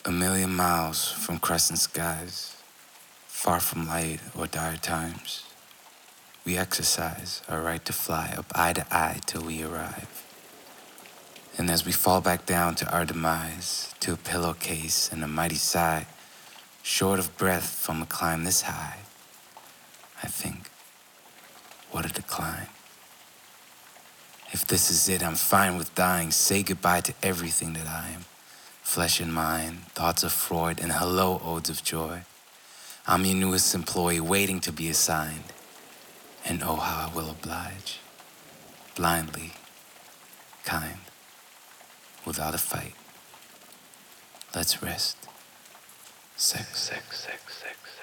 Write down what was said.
A million miles from crescent skies, far from light or dire times, we exercise our right to fly up eye to eye till we arrive. And as we fall back down to our demise, to a pillowcase and a mighty sigh, short of breath from a climb this high, I think, what a decline. If this is it, I'm fine with dying. Say goodbye to everything that I am. Flesh and mind, thoughts of Freud, and hello odes of joy. I'm your newest employee waiting to be assigned. And oh, how I will oblige. Blindly, kind, without a fight. Let's rest. Sex, sex, sex, sex.